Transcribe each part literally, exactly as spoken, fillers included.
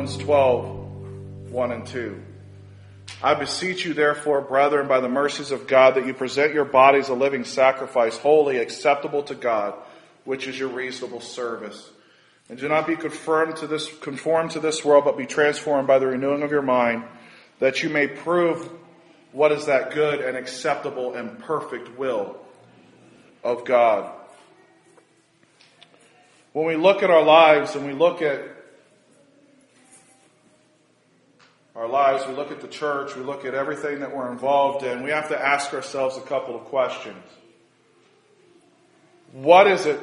Romans twelve, one and two. I beseech you, therefore, brethren, by the mercies of God, that you present your bodies a living sacrifice, holy, acceptable to God, which is your reasonable service. And do not be conformed to this, conformed to this world, but be transformed by the renewing of your mind, that you may prove what is that good and acceptable and perfect will of God. When we look at our lives and we look at our lives, we look at the church, we look at everything that we're involved in, we have to ask ourselves a couple of questions. What is it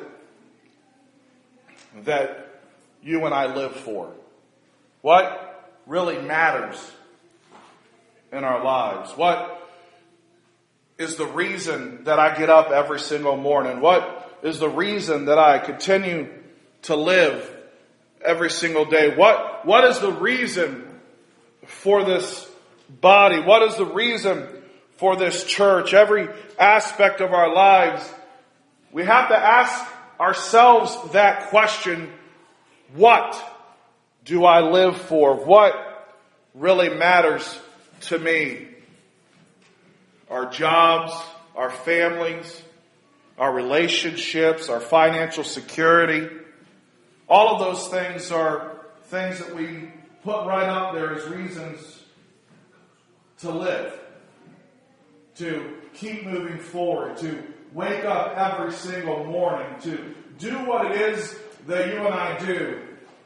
that you and I live for? What really matters in our lives? What is the reason that I get up every single morning? What is the reason that I continue to live every single day? What, what is the reason for this body? What is the reason for this church? Every aspect of our lives, we have to ask ourselves that question: what do I live for? What really matters to me? Our jobs, our families, our relationships, our financial security. All of those things are things that we put right up there as reasons to live, to keep moving forward, to wake up every single morning, to do what it is that you and I do.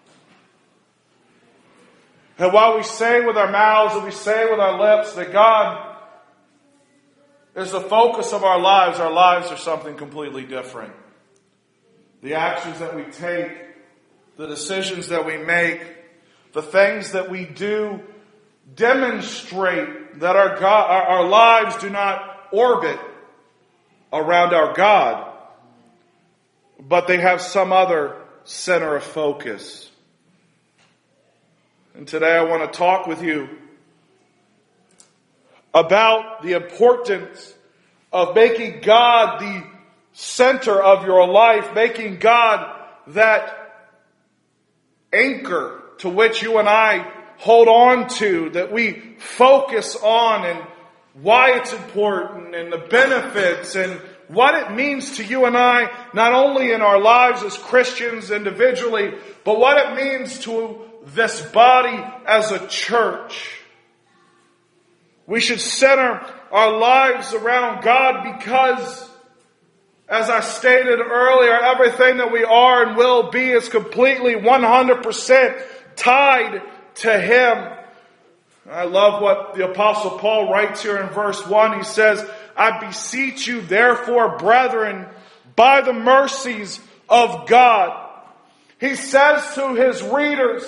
And while we say with our mouths and we say with our lips that God is the focus of our lives, our lives are something completely different. The actions that we take, the decisions that we make, the things that we do demonstrate that our God, our, our lives do not orbit around our God, but they have some other center of focus. And today I want to talk with you about the importance of making God the center of your life, making God that anchor to which you and I hold on to, that we focus on, and why it's important and the benefits and what it means to you and I, not only in our lives as Christians individually, but what it means to this body as a church. We should center our lives around God because, as I stated earlier, everything that we are and will be is completely one hundred percent tied to Him. I love what the Apostle Paul writes here in verse one. He says, I beseech you, therefore, brethren, by the mercies of God. He says to his readers,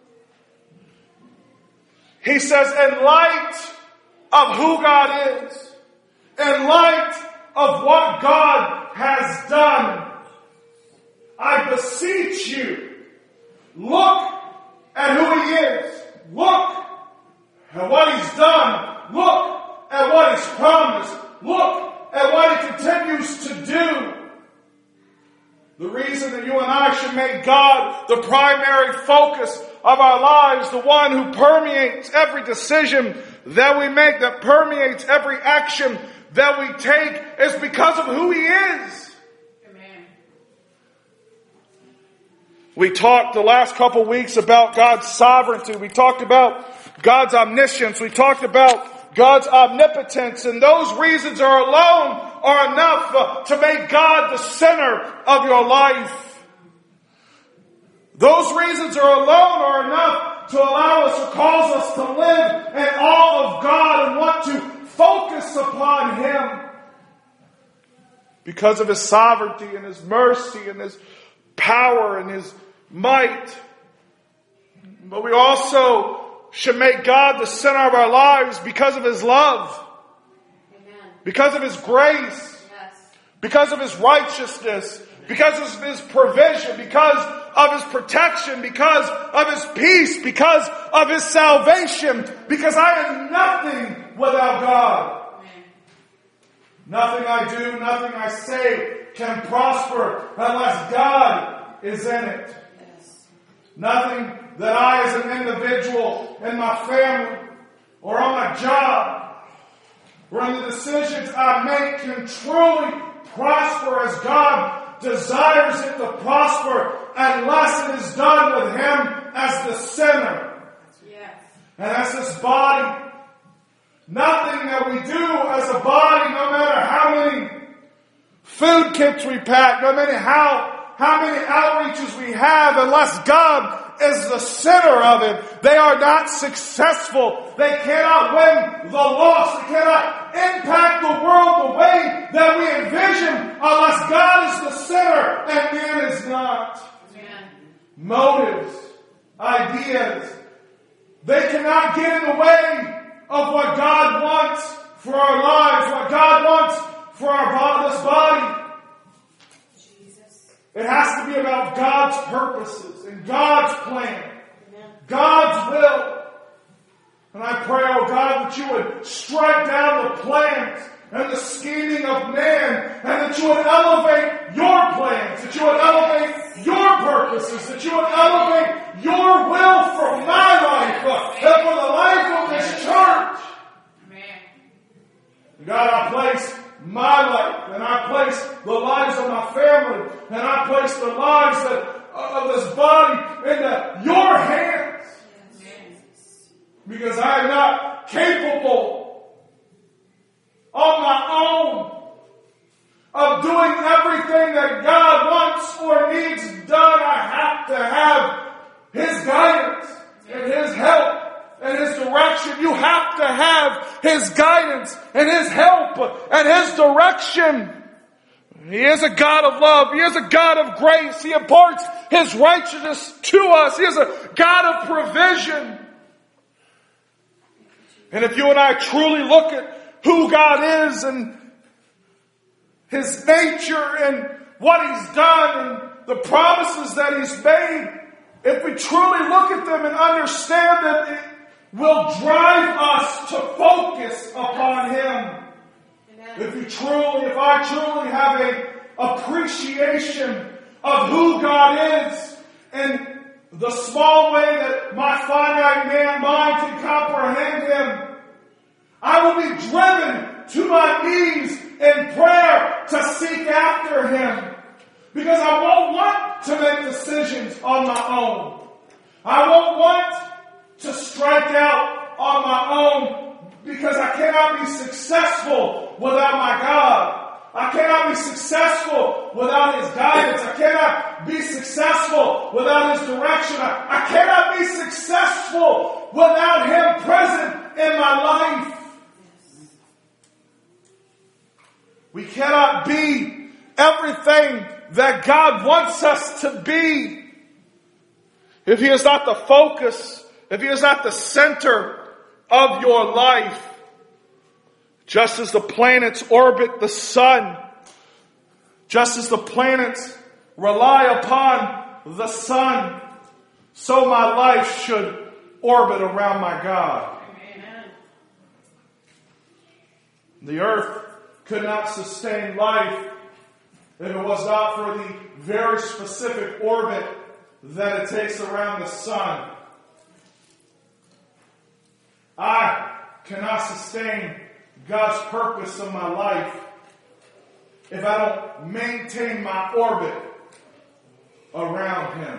he says, in light of who God is, in light of what God has done, I beseech you, look at who He is. Look at what He's done. Look at what He's promised. Look at what He continues to do. The reason that you and I should make God the primary focus of our lives, the one who permeates every decision that we make, that permeates every action that we take, is because of who He is. Amen. We talked the last couple weeks about God's sovereignty. We talked about God's omniscience. We talked about God's omnipotence. And those reasons are alone are enough uh, to make God the center of your life. Those reasons are alone are enough to allow us, to cause us to live in awe of God and want to focus upon Him. Because of His sovereignty and His mercy and His power and His might. But we also should make God the center of our lives because of His love. Amen. Because of His grace. Yes. Because of His righteousness. Because of His provision. Because of His protection. Because of His peace. Because of His salvation. Because I am nothing without God. Amen. Nothing I do, nothing I say can prosper unless God is in it. Yes. Nothing that I as an individual in my family or on my job or in the decisions I make can truly prosper as God desires it to prosper, unless it is done with Him as the center. Yes. And as this body. Nothing that we do as a body, no matter how many food kits we pack, no matter how, how many outreaches we have, unless God is the center of it, they are not successful. They cannot win the loss. They cannot impact the world the way that we envision unless God is the center and man is not. Amen. Motives, ideas, they cannot get in the way of what God wants for our lives, what God wants for our this body. Jesus. It has to be about God's purposes and God's plan, God's will. And I pray, oh God, that you would strike down the plans and the scheming of man, and that you would elevate your plans, that you would elevate your purposes, that you would elevate your will for my life, uh, and for the life of this church. Amen. God, I place my life, and I place the lives of my family, and I place the lives that, of this body into your hands. Yes. Because I am not capable on my own of doing everything that God wants or needs done. I have to have His guidance and His help and His direction. You have to have His guidance and His help and His direction. He is a God of love. He is a God of grace. He imparts His righteousness to us. He is a God of provision. And if you and I truly look at who God is and His nature and what He's done and the promises that He's made, if we truly look at them and understand them, it will drive us to focus upon Him. Amen. If you truly, if I truly have a appreciation of who God is and the small way that my finite man mind can comprehend Him, I will be driven to my knees in prayer to seek after Him. Because I won't want to make decisions on my own. I won't want to strike out on my own because I cannot be successful without my God. I cannot be successful without His guidance. I cannot be successful without His direction. I, I cannot be successful without Him present in my life. We cannot be everything that God wants us to be if He is not the focus, if He is not the center of your life. Just as the planets orbit the sun, just as the planets rely upon the sun, so my life should orbit around my God. Amen. The earth could not sustain life if it was not for the very specific orbit that it takes around the sun. I cannot sustain God's purpose in my life if I don't maintain my orbit around Him.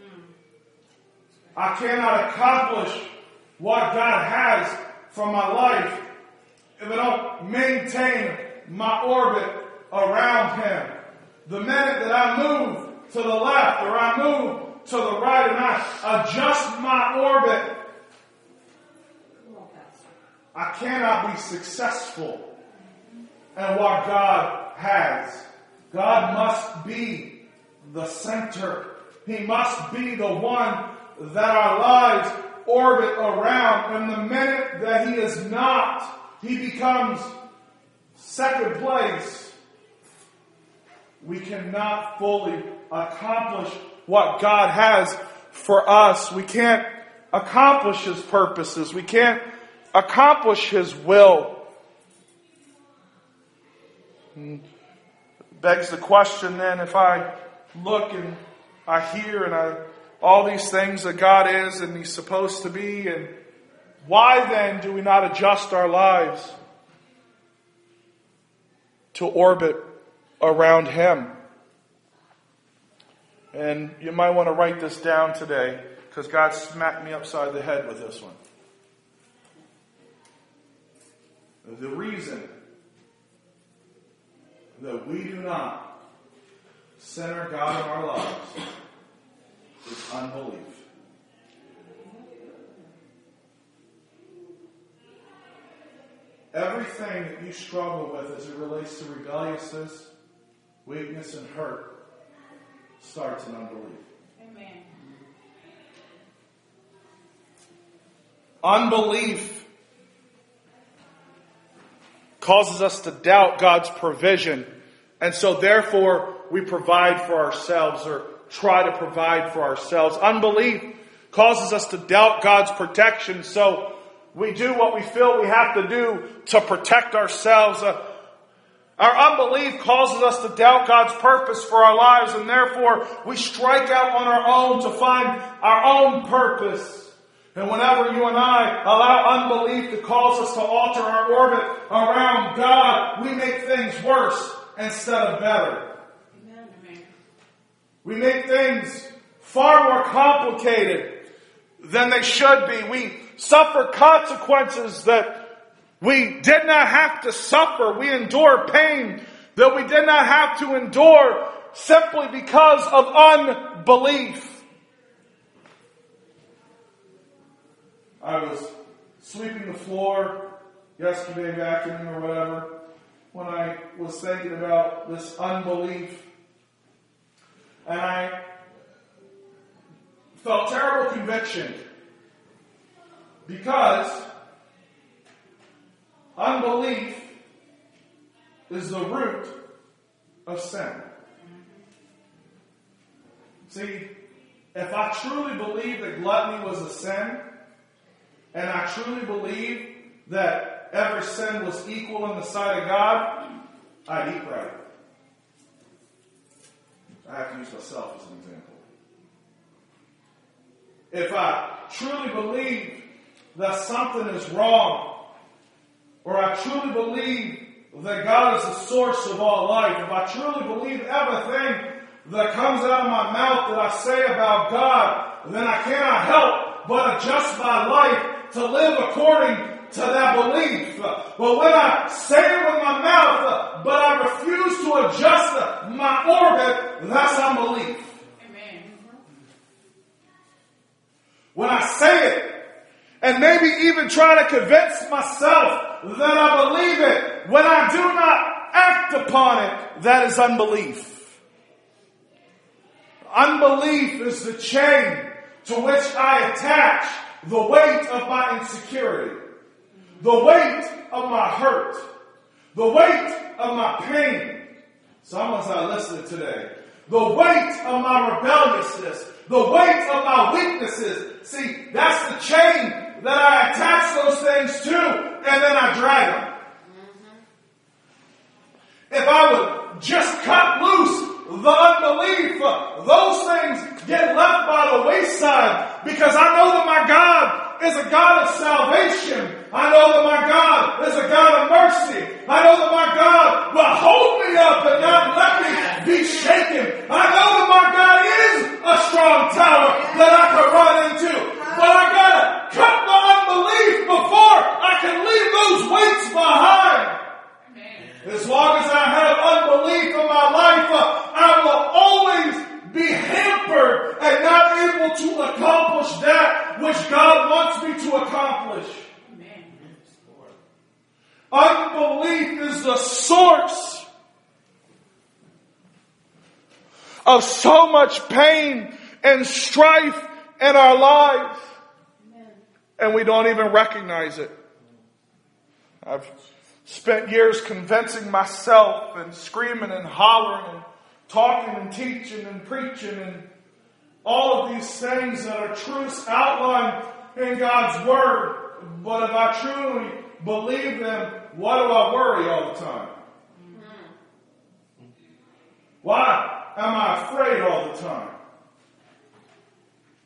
I cannot accomplish what God has for my life if I don't maintain my orbit around Him. The minute that I move to the left or I move to the right and I adjust my orbit, I cannot be successful in what God has. God must be the center. He must be the one that our lives orbit around. And the minute that He is not, He becomes second place. We cannot fully accomplish what God has for us. We can't accomplish His purposes. We can't accomplish His will. And begs the question then, if I look and I hear and I all these things that God is and He's supposed to be. And why then do we not adjust our lives to orbit around Him? And you might want to write this down today, because God smacked me upside the head with this one. The reason that we do not center God in our lives is unbelief. Everything that you struggle with as it relates to rebelliousness, weakness, and hurt starts in unbelief. Amen. Unbelief causes us to doubt God's provision. And so therefore we provide for ourselves, or try to provide for ourselves. Unbelief causes us to doubt God's protection. So we do what we feel we have to do to protect ourselves. Uh, our unbelief causes us to doubt God's purpose for our lives. And therefore we strike out on our own to find our own purpose. And whenever you and I allow unbelief to cause us to alter our orbit around God, we make things worse instead of better. Amen. We make things far more complicated than they should be. We suffer consequences that we did not have to suffer. We endure pain that we did not have to endure simply because of unbelief. I was sweeping the floor yesterday, vacuuming or whatever, when I was thinking about this unbelief. And I felt terrible conviction, because unbelief is the root of sin. See, if I truly believed that gluttony was a sin, and I truly believe that every sin was equal in the sight of God, I'd eat right. I have to use myself as an example. If I truly believe that something is wrong, or I truly believe that God is the source of all life, if I truly believe everything that comes out of my mouth that I say about God, then I cannot help but adjust my life to live according to that belief. But when I say it with my mouth, but I refuse to adjust my orbit, that's unbelief. Amen. When I say it, and maybe even try to convince myself that I believe it, when I do not act upon it, that is unbelief. Unbelief is the chain to which I attach the weight of my insecurity, the weight of my hurt, the weight of my pain. Someone's not listening today. The weight of my rebelliousness, the weight of my weaknesses. See, that's the chain that I attach those things to, and then I drag them. Mm-hmm. If I would just cut loose the unbelief, those things get left by the wayside, because I know that my God is a God of salvation. I know that my God is a God of mercy. I know that my God will hold me up and not let me be shaken. I know that my God is a strong tower that I can run into. But I gotta cut the unbelief before I can leave those weights behind. As long as I have unbelief in my life, I will always be hampered and not able to accomplish that which God wants me to accomplish. Amen. Unbelief is the source of so much pain and strife in our lives. Amen. And we don't even recognize it. I've spent years convincing myself and screaming and hollering and talking and teaching and preaching and all of these things that are truths outlined in God's Word. But if I truly believe them, why do I worry all the time? Why am I afraid all the time?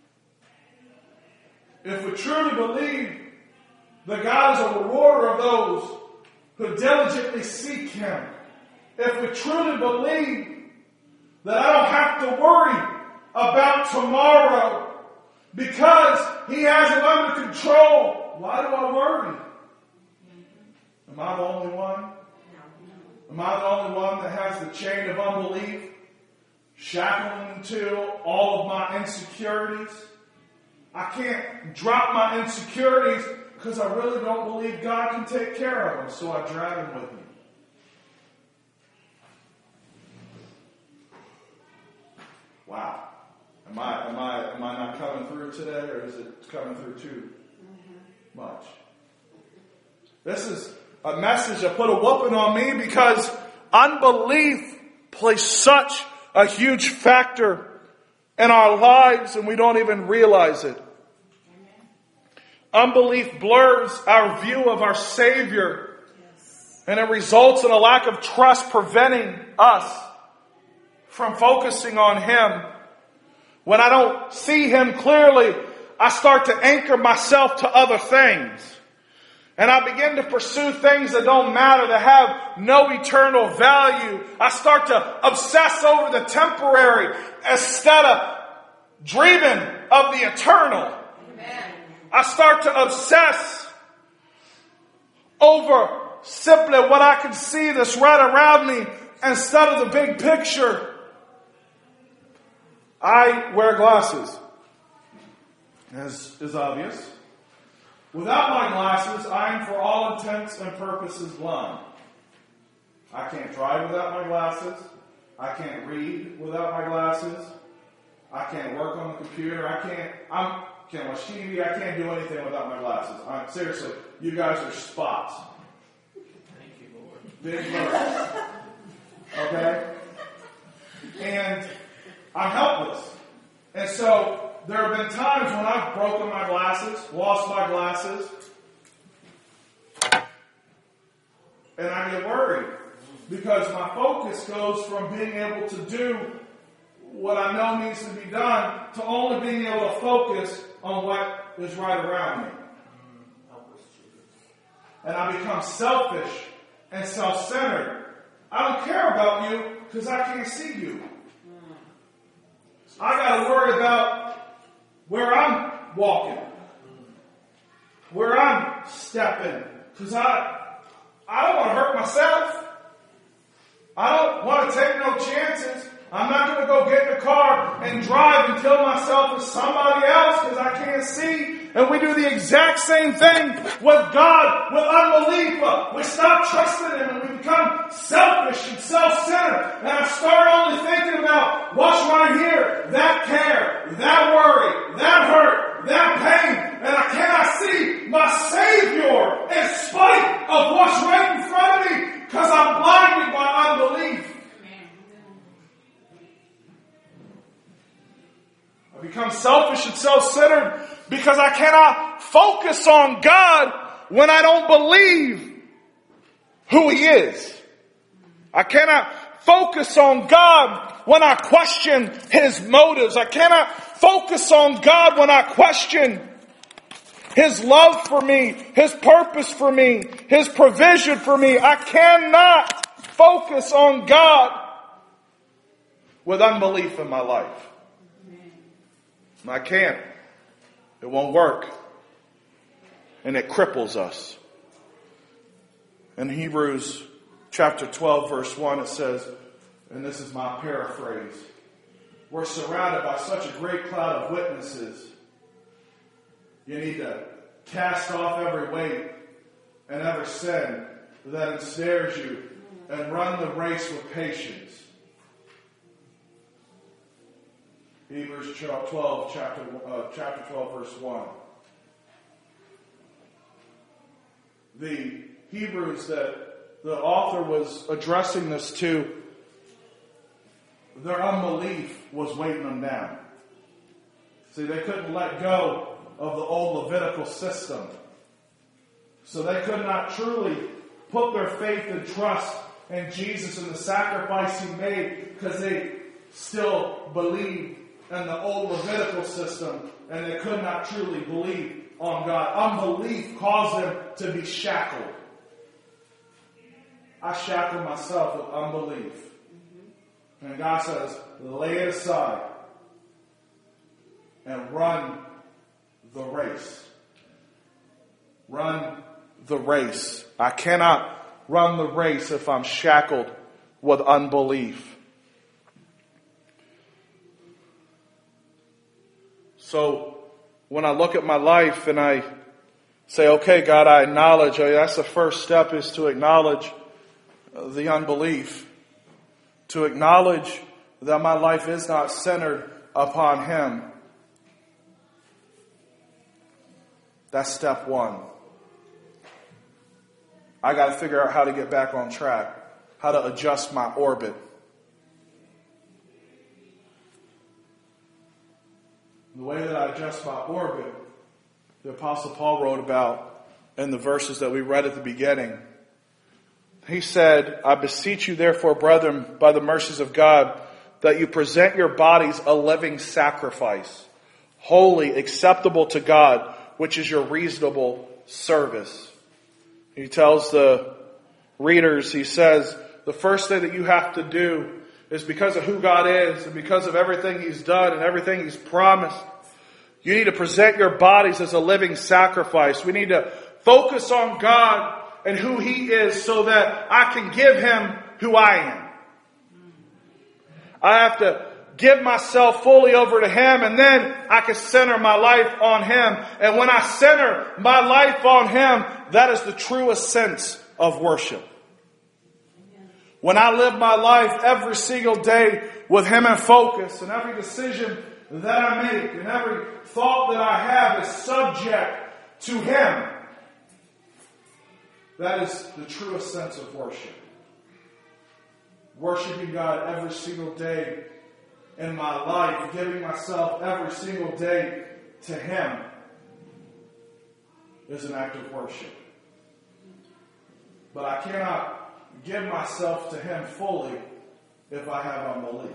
if we truly believe that God is a rewarder of those who diligently seek Him, if we truly believe that I don't have to worry about tomorrow because He has it under control, why do I worry? Am I the only one? Am I the only one that has the chain of unbelief shackling to all of my insecurities? I can't drop my insecurities because I really don't believe God can take care of them, so I drag them with me. Wow. Am I am I am I not coming through today, or is it coming through too much? This is a message that put a whooping on me because unbelief plays such a huge factor in our lives and we don't even realize it. Unbelief blurs our view of our Savior, and it results in a lack of trust, preventing us from focusing on Him. When I don't see Him clearly, I start to anchor myself to other things. And I begin to pursue things that don't matter, that have no eternal value. I start to obsess over the temporary instead of dreaming of the eternal. Amen. I start to obsess over simply what I can see that's right around me instead of the big picture. I wear glasses, as is obvious. Without my glasses, I am for all intents and purposes blind. I can't drive without my glasses. I can't read without my glasses. I can't work on the computer. I can't, I can't watch T V. I can't do anything without my glasses. I'm, seriously, you guys are spots. Thank you, Lord. Big birds. Okay? And I'm helpless. And so, there have been times when I've broken my glasses, lost my glasses, and I get worried because my focus goes from being able to do what I know needs to be done to only being able to focus on what is right around me. And I become selfish and self-centered. I don't care about you because I can't see you. I got to worry about where I'm walking, where I'm stepping, because I, I don't want to hurt myself. I don't want to take no chances. I'm not going to go get in the car and drive and kill myself with somebody else because I can't see. And we do the exact same thing with God, with unbelief. We stop trusting Him and we become selfish and self-centered. And I start only thinking about what's right here, that care, that worry, that hurt, that pain. And I cannot see my Savior in spite of what's right in front of me because I'm blinded by unbelief. I become selfish and self-centered because I cannot focus on God when I don't believe who He is. I cannot focus on God when I question His motives. I cannot focus on God when I question His love for me, His purpose for me, His provision for me. I cannot focus on God with unbelief in my life. I can't. It won't work. And it cripples us. In Hebrews chapter twelve, verse one, it says, and this is my paraphrase, we're surrounded by such a great cloud of witnesses. You need to cast off every weight and every sin that ensnares you and run the race with patience. Hebrews twelve, chapter, uh, chapter twelve, verse one. The Hebrews that the author was addressing this to, their unbelief was weighing them down. See, they couldn't let go of the old Levitical system. So they could not truly put their faith and trust in Jesus and the sacrifice He made because they still believed in the old Levitical system, and they could not truly believe on God. Unbelief caused them to be shackled. I shackle myself with unbelief. And God says, lay it aside and run the race. Run the race. I cannot run the race if I'm shackled with unbelief. So when I look at my life and I say, okay, God, I acknowledge, that's the first step, is to acknowledge the unbelief. To acknowledge that my life is not centered upon Him. That's step one. I got to figure out how to get back on track, how to adjust my orbit. The way that I adjust my orbit, the Apostle Paul wrote about in the verses that we read at the beginning. He said, I beseech you therefore, brethren, by the mercies of God, that you present your bodies a living sacrifice, holy, acceptable to God, which is your reasonable service. He tells the readers, he says, the first thing that you have to do is, because of who God is and because of everything He's done and everything He's promised, you need to present your bodies as a living sacrifice. We need to focus on God and who He is so that I can give Him who I am. I have to give myself fully over to Him, and then I can center my life on Him. And when I center my life on Him, that is the truest sense of worship. When I live my life every single day with Him in focus, and every decision that I make and every thought that I have is subject to Him, that is the truest sense of worship. Worshiping God every single day in my life, giving myself every single day to Him, is an act of worship. But I cannot give myself to Him fully if I have unbelief.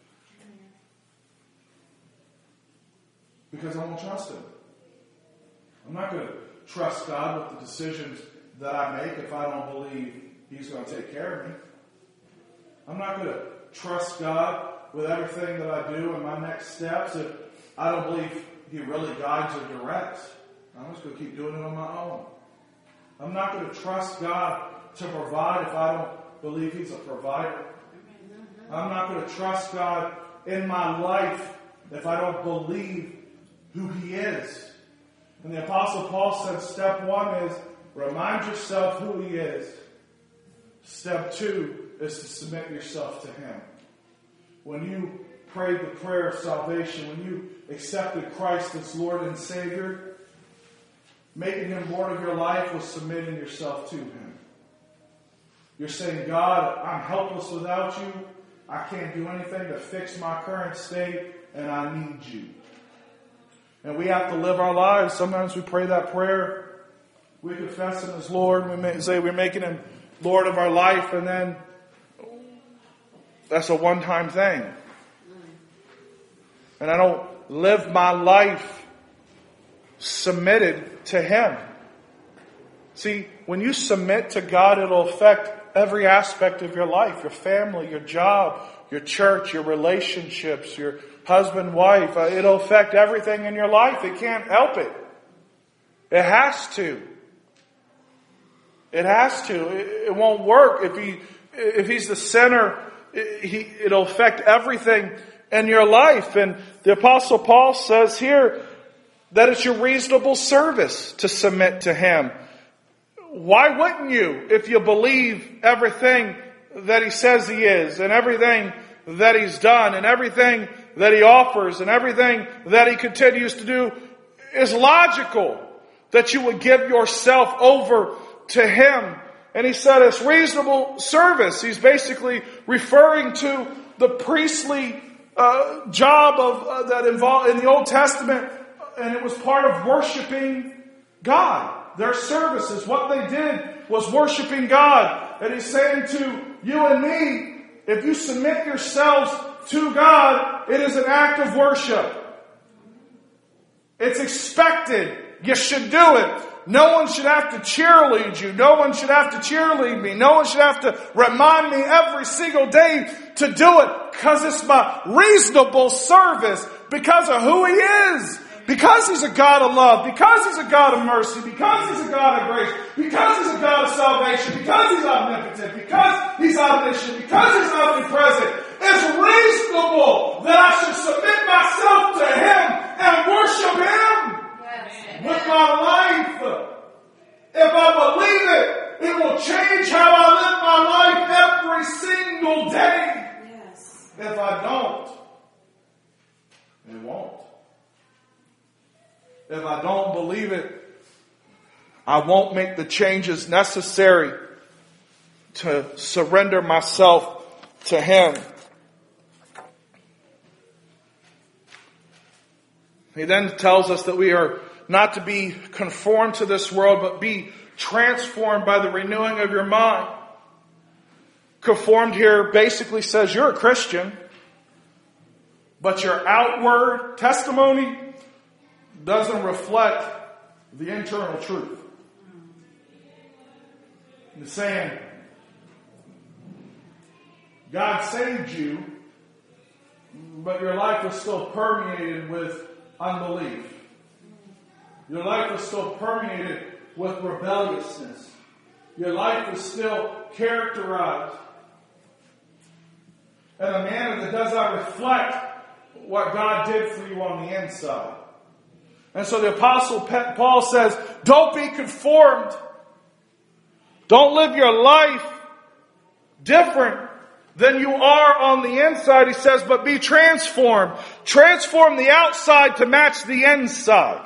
Because I won't trust Him. I'm not going to trust God with the decisions that I make if I don't believe He's going to take care of me. I'm not going to trust God with everything that I do and my next steps if I don't believe He really guides or directs. I'm just going to keep doing it on my own. I'm not going to trust God to provide if I don't believe He's a provider. I'm not going to trust God in my life if I don't believe who He is. And the Apostle Paul said step one is remind yourself who He is. Step two is to submit yourself to Him. When you prayed the prayer of salvation, when you accepted Christ as Lord and Savior, making Him Lord of your life was submitting yourself to Him. You're saying, God, I'm helpless without You. I can't do anything to fix my current state, and I need You. And we have to live our lives. Sometimes we pray that prayer. We confess Him as Lord. We may say we're making Him Lord of our life, and then that's a one-time thing. And I don't live my life submitted to Him. See, when you submit to God, it'll affect every aspect of your life. Your family, your job, your church, your relationships, your husband, wife. It'll affect everything in your life. It can't help it. It has to. It has to. It, it won't work if he, if He's the center. It, he, it'll affect everything in your life. And the Apostle Paul says here that it's your reasonable service to submit to Him. Why wouldn't you if you believe everything that He says He is, and everything that He's done, and everything that He offers, and everything that He continues to do is logical, that you would give yourself over to Him. And he said it's reasonable service. He's basically referring to the priestly uh, job of uh, that involved in the Old Testament, and it was part of worshiping God. Their services, what they did was worshiping God. And He's saying to you and me, if you submit yourselves to God, it is an act of worship. It's expected. You should do it. No one should have to cheerlead you. No one should have to cheerlead me. No one should have to remind me every single day to do it, because it's my reasonable service because of who He is. Because He's a God of love. Because He's a God of mercy. Because He's a God of grace. Because He's a God of salvation. Because He's omnipotent. Because He's omniscient. Because He's omnipresent. It's reasonable that I should submit myself to Him and worship Him with my life. If I believe it, it will change how I live my life every single day. Yes. If I don't, it won't. If I don't believe it, I won't make the changes necessary to surrender myself to Him. He then tells us that we are not to be conformed to this world, but be transformed by the renewing of your mind. Conformed here basically says you're a Christian, but your outward testimony doesn't reflect the internal truth. It's saying, God saved you, but your life is still permeated with unbelief. Your life is still permeated with rebelliousness. Your life is still characterized in a manner that does not reflect what God did for you on the inside. And so the Apostle Paul says, don't be conformed. Don't live your life different than you are on the inside. He says, but be transformed. Transform the outside to match the inside.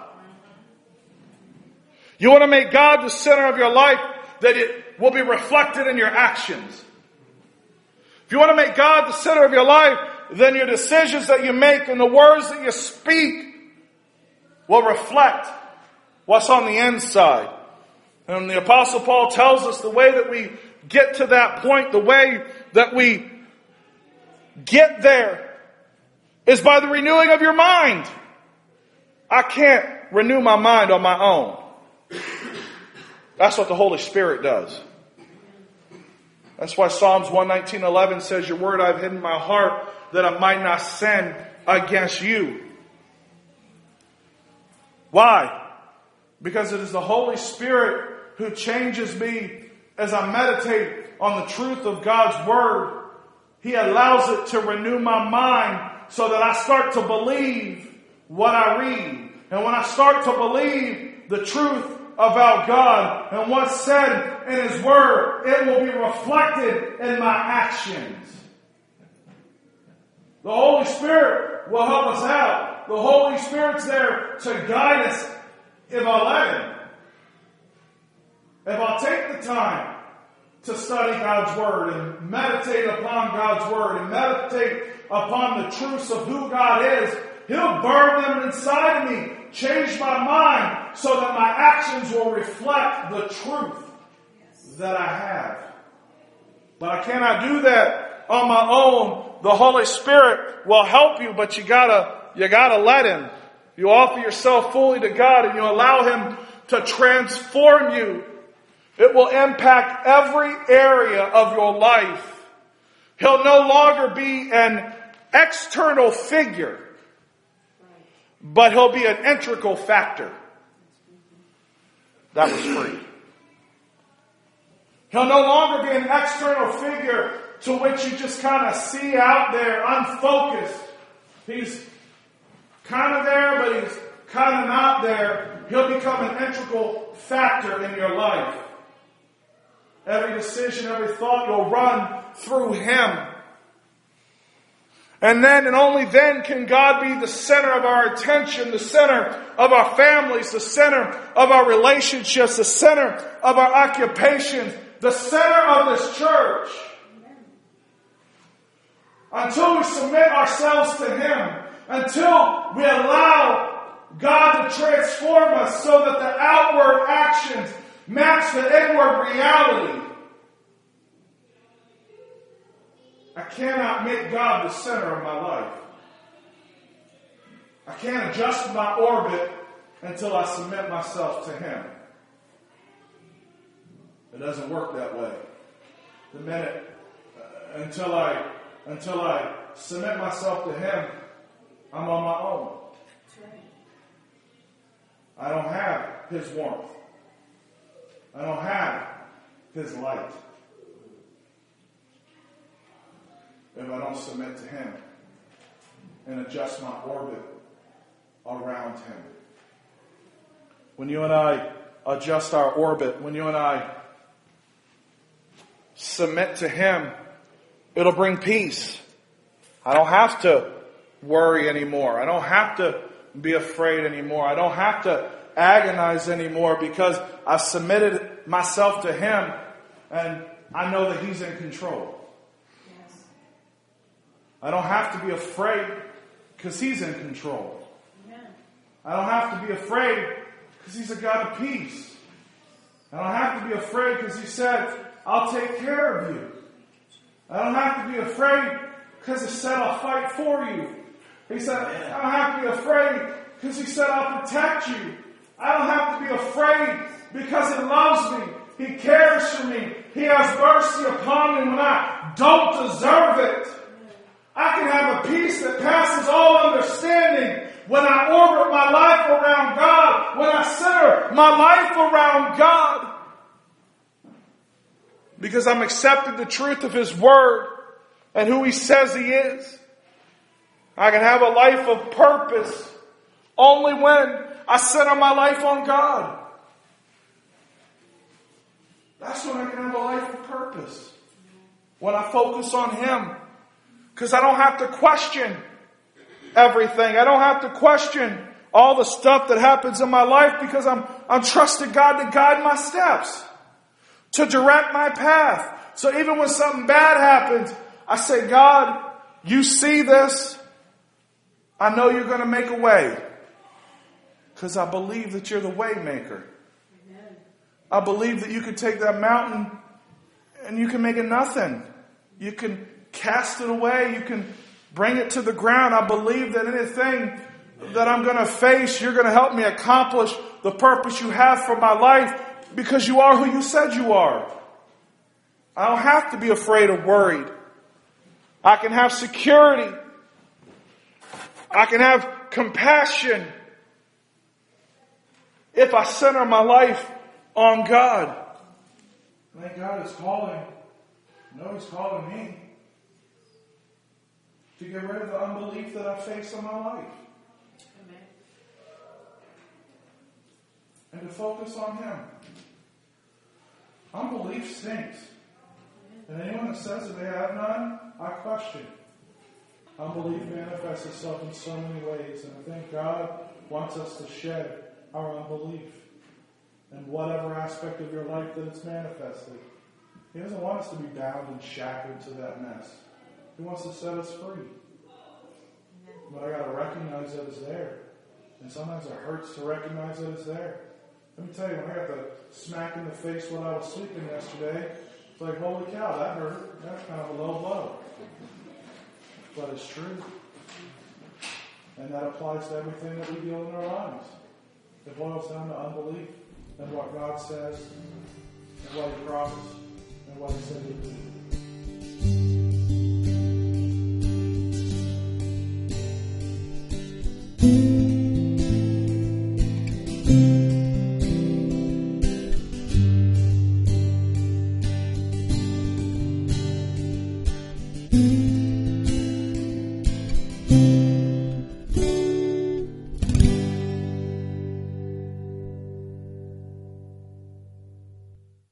You want to make God the center of your life, that it will be reflected in your actions. If you want to make God the center of your life, then your decisions that you make and the words that you speak will reflect what's on the inside. And the Apostle Paul tells us the way that we get to that point, the way that we get there, is by the renewing of your mind. I can't renew my mind on my own. That's what the Holy Spirit does. That's why Psalms one nineteen eleven says, your word I've hidden in my heart that I might not sin against you. Why? Because it is the Holy Spirit who changes me as I meditate on the truth of God's word. He allows it to renew my mind so that I start to believe what I read. And when I start to believe the truth about God and what's said in His word, it will be reflected in my actions. The Holy Spirit will help us out. The Holy Spirit's there to guide us if I let Him. If I'll take the time to study God's word and meditate upon God's word and meditate upon the truths of who God is, He'll burn them inside of me, change my mind so that my actions will reflect the truth that I have. But I cannot do that on my own. The Holy Spirit will help you, but you gotta, you gotta let Him. You offer yourself fully to God and you allow Him to transform you. It will impact every area of your life. He'll no longer be an external figure, but He'll be an integral factor. That was free. He'll no longer be an external figure to which you just kind of see out there unfocused. He's kind of there, but He's kind of not there. He'll become an integral factor in your life. Every decision, every thought, you'll run through Him. And then and only then can God be the center of our attention, the center of our families, the center of our relationships, the center of our occupations, the center of this church. Until we submit ourselves to Him, until we allow God to transform us so that the outward actions match the inward reality. I cannot make God the center of my life. I can't adjust my orbit until I submit myself to Him. It doesn't work that way. The minute uh, until I until I submit myself to Him, I'm on my own. I don't have His warmth. I don't have His light. If I don't submit to Him and adjust my orbit around Him. When you and I adjust our orbit, when you and I submit to Him, it'll bring peace. I don't have to worry anymore. I don't have to be afraid anymore. I don't have to agonize anymore because I've submitted myself to Him and I know that He's in control. Yes. I don't have to be afraid because He's in control. Amen. I don't have to be afraid because He's a God of peace. I don't have to be afraid because He said, I'll take care of you. I don't have to be afraid because He said, I'll fight for you. He said, I don't have to be afraid because He said, I'll protect you. I don't have to be afraid because He loves me. He cares for me. He has mercy upon me when I don't deserve it. I can have a peace that passes all understanding when I orbit my life around God, when I center my life around God. Because I'm accepting the truth of His Word and who He says He is. I can have a life of purpose only when I center my life on God. That's when I can have a life of purpose. When I focus on Him. Because I don't have to question everything. I don't have to question all the stuff that happens in my life because I'm, I'm trusting God to guide my steps. To direct my path. So even when something bad happens, I say, God, you see this. I know you're going to make a way. Because I believe that you're the way maker. Amen. I believe that you can take that mountain and you can make it nothing. You can cast it away. You can bring it to the ground. I believe that anything that I'm going to face, you're going to help me accomplish the purpose you have for my life because you are who you said you are. I don't have to be afraid or worried. I can have security. I can have compassion if I center my life on God. Thank God is calling. No, He's calling me to get rid of the unbelief that I face in my life. Amen. And to focus on Him. Unbelief stinks. And anyone that says that they have none, I question. Unbelief manifests itself in so many ways. And I think God wants us to shed our unbelief in whatever aspect of your life that it's manifested. He doesn't want us to be bound and shackled to that mess. He wants to set us free. But I got to recognize that it's there. And sometimes it hurts to recognize that it's there. Let me tell you, when I got the smack in the face when I was sleeping yesterday, it's like, holy cow, that hurt. That's kind of a low blow. But it's true. And that applies to everything that we deal in our lives. It boils down to unbelief in what God says, and what He promised, and what He said He would do.